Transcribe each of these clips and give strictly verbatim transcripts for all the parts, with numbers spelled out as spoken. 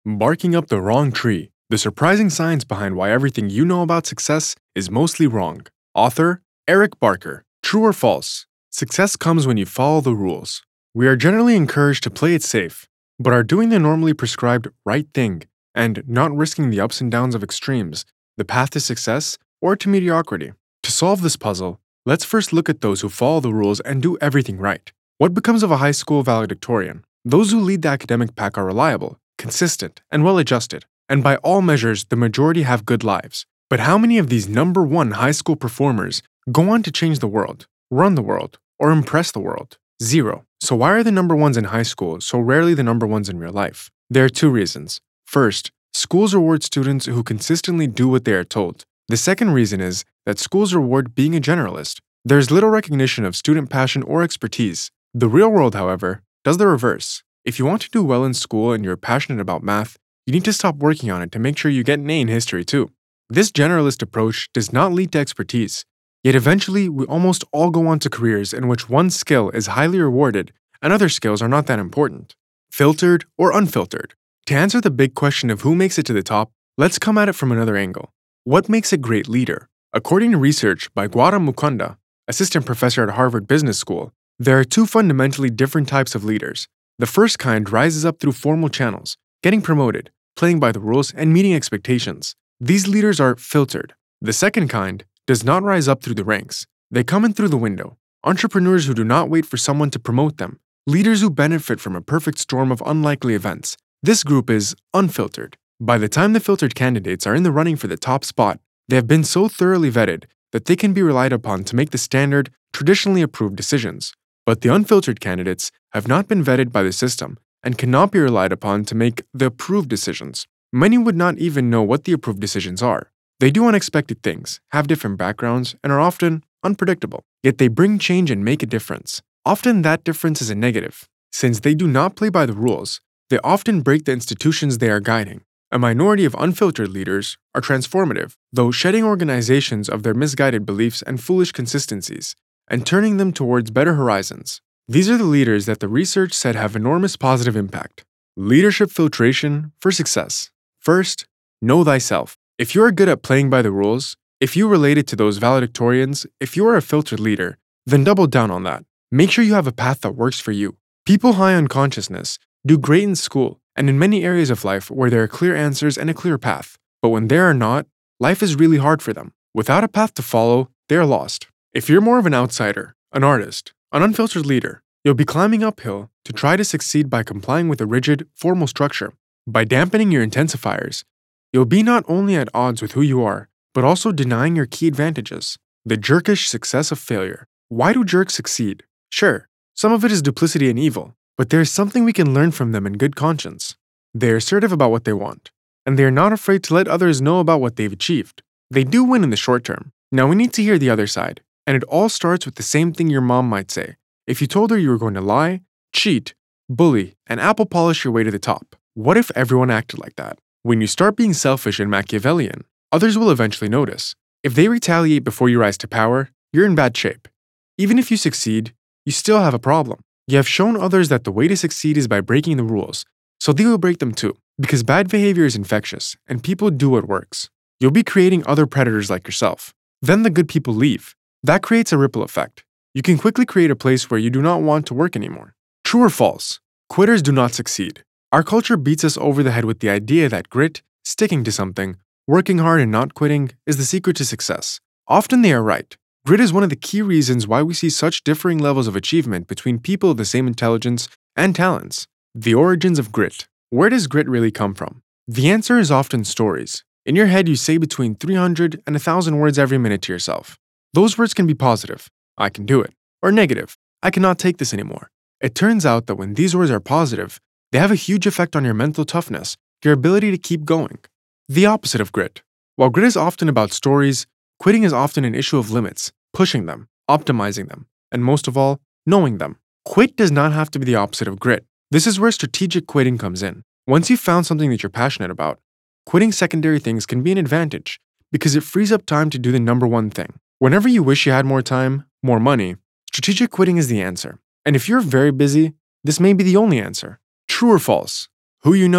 Barking up the wrong tree. The surprising science behind why everything you know about success is mostly wrong. Author Eric Barker. True or false? Success comes when you follow the rules. We are generally encouraged to play it safe, but are doing the normally prescribed right thing and not risking the ups and downs of extremes the path to success or to mediocrity? To solve this puzzle, let's first look at those who follow the rules and do everything right. What becomes of a high school valedictorian? Those who lead the academic pack are reliable, consistent, and well-adjusted, and by all measures, the majority have good lives. But how many of these number one high school performers go on to change the world, run the world, or impress the world? Zero. So why are the number ones in high school so rarely the number ones in real life? There are two reasons. First, schools reward students who consistently do what they are told. The second reason is that schools reward being a generalist. There's little recognition of student passion or expertise. The real world, however, does the reverse. If you want to do well in school and you're passionate about math, you need to stop working on it to make sure you get an A in history too. This generalist approach does not lead to expertise, yet eventually we almost all go on to careers in which one skill is highly rewarded and other skills are not that important. Filtered or unfiltered? To answer the big question of who makes it to the top, let's come at it from another angle. What makes a great leader? According to research by Gaurav Mukunda, assistant professor at Harvard Business School, there are two fundamentally different types of leaders. The first kind rises up through formal channels, getting promoted, playing by the rules, and meeting expectations. These leaders are filtered. The second kind does not rise up through the ranks. They come in through the window. Entrepreneurs who do not wait for someone to promote them. Leaders who benefit from a perfect storm of unlikely events. This group is unfiltered. By the time the filtered candidates are in the running for the top spot, they have been so thoroughly vetted that they can be relied upon to make the standard, traditionally approved decisions. But the unfiltered candidates have not been vetted by the system and cannot be relied upon to make the approved decisions. Many would not even know what the approved decisions are. They do unexpected things, have different backgrounds, and are often unpredictable. Yet they bring change and make a difference. Often that difference is a negative. Since they do not play by the rules, they often break the institutions they are guiding. A minority of unfiltered leaders are transformative, though shedding organizations of their misguided beliefs and foolish consistencies, and turning them towards better horizons. These are the leaders that the research said have enormous positive impact. Leadership filtration for success. First, know thyself. If you are good at playing by the rules, if you related to those valedictorians, if you are a filtered leader, then double down on that. Make sure you have a path that works for you. People high on consciousness do great in school and in many areas of life where there are clear answers and a clear path. But when there are not, life is really hard for them. Without a path to follow, they are lost. If you're more of an outsider, an artist, an unfiltered leader, you'll be climbing uphill to try to succeed by complying with a rigid, formal structure. By dampening your intensifiers, you'll be not only at odds with who you are, but also denying your key advantages. The jerkish success of failure. Why do jerks succeed? Sure, some of it is duplicity and evil, but there is something we can learn from them in good conscience. They are assertive about what they want, and they are not afraid to let others know about what they've achieved. They do win in the short term. Now we need to hear the other side, and it all starts with the same thing your mom might say. If you told her you were going to lie, cheat, bully, and apple polish your way to the top. What if everyone acted like that? When you start being selfish and Machiavellian, others will eventually notice. If they retaliate before you rise to power, you're in bad shape. Even if you succeed, you still have a problem. You have shown others that the way to succeed is by breaking the rules, so they will break them too, because bad behavior is infectious, and people do what works. You'll be creating other predators like yourself. Then the good people leave. That creates a ripple effect. You can quickly create a place where you do not want to work anymore. True or false? Quitters do not succeed. Our culture beats us over the head with the idea that grit, sticking to something, working hard and not quitting is the secret to success. Often they are right. Grit is one of the key reasons why we see such differing levels of achievement between people of the same intelligence and talents. The origins of grit. Where does grit really come from? The answer is often stories. In your head, you say between three hundred and one thousand words every minute to yourself. Those words can be positive, I can do it, or negative, I cannot take this anymore. It turns out that when these words are positive, they have a huge effect on your mental toughness, your ability to keep going. The opposite of grit. While grit is often about stories, quitting is often an issue of limits, pushing them, optimizing them, and most of all, knowing them. Quit does not have to be the opposite of grit. This is where strategic quitting comes in. Once you've found something that you're passionate about, quitting secondary things can be an advantage because it frees up time to do the number one thing. Whenever you wish you had more time, more money, strategic quitting is the answer. And if you're very busy, this may be the only answer. True or false? Who you know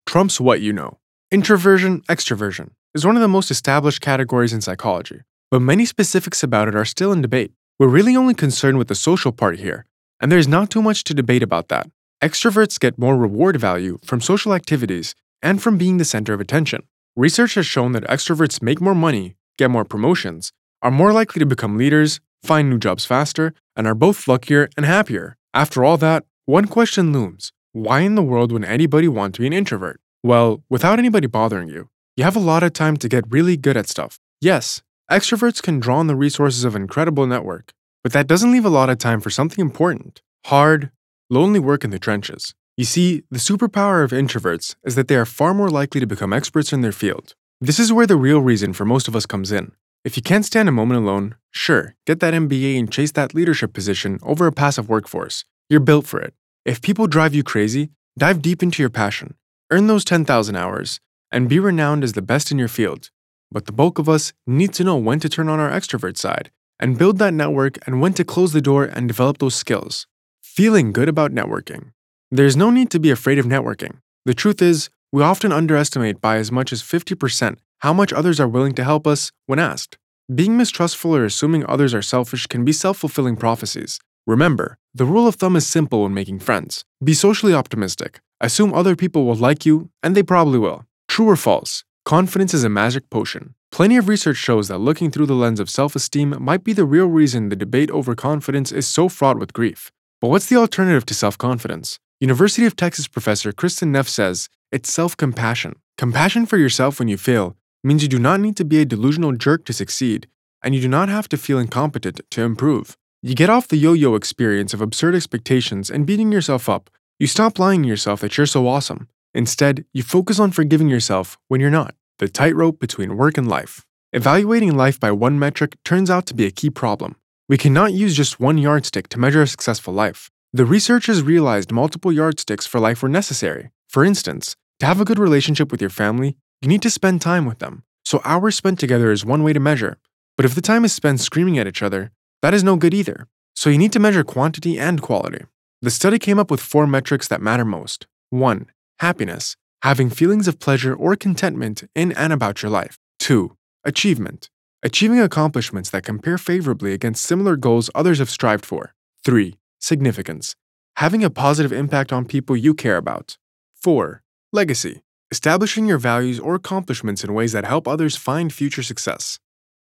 trumps what you know. Introversion, extroversion is one of the most established categories in psychology, but many specifics about it are still in debate. We're really only concerned with the social part here, and there's not too much to debate about that. Extroverts get more reward value from social activities and from being the center of attention. Research has shown that extroverts make more money, get more promotions, are more likely to become leaders, find new jobs faster, and are both luckier and happier. After all that, one question looms. Why in the world would anybody want to be an introvert? Well, without anybody bothering you, you have a lot of time to get really good at stuff. Yes, extroverts can draw on the resources of an incredible network, but that doesn't leave a lot of time for something important, hard, lonely work in the trenches. You see, the superpower of introverts is that they are far more likely to become experts in their field. This is where the real reason for most of us comes in. If you can't stand a moment alone, sure, get that M B A and chase that leadership position over a passive workforce. You're built for it. If people drive you crazy, dive deep into your passion, earn those ten thousand hours, and be renowned as the best in your field. But the bulk of us need to know when to turn on our extrovert side and build that network and when to close the door and develop those skills. Feeling good about networking. There's no need to be afraid of networking. The truth is, we often underestimate by as much as fifty percent how much others are willing to help us when asked. Being mistrustful or assuming others are selfish can be self-fulfilling prophecies. Remember, the rule of thumb is simple when making friends. Be socially optimistic. Assume other people will like you, and they probably will. True or false? Confidence is a magic potion. Plenty of research shows that looking through the lens of self-esteem might be the real reason the debate over confidence is so fraught with grief. But what's the alternative to self-confidence? University of Texas professor Kristen Neff says it's self-compassion. Compassion for yourself when you fail means you do not need to be a delusional jerk to succeed, and you do not have to feel incompetent to improve. You get off the yo-yo experience of absurd expectations and beating yourself up. You stop lying to yourself that you're so awesome. Instead, you focus on forgiving yourself when you're not. The tightrope between work and life. Evaluating life by one metric turns out to be a key problem. We cannot use just one yardstick to measure a successful life. The researchers realized multiple yardsticks for life were necessary. For instance, to have a good relationship with your family, you need to spend time with them. So hours spent together is one way to measure. But if the time is spent screaming at each other, that is no good either. So you need to measure quantity and quality. The study came up with four metrics that matter most. one. Happiness, having feelings of pleasure or contentment in and about your life. two. Achievement, achieving accomplishments that compare favorably against similar goals others have strived for. three. Significance, having a positive impact on people you care about. four. Legacy, establishing your values or accomplishments in ways that help others find future success.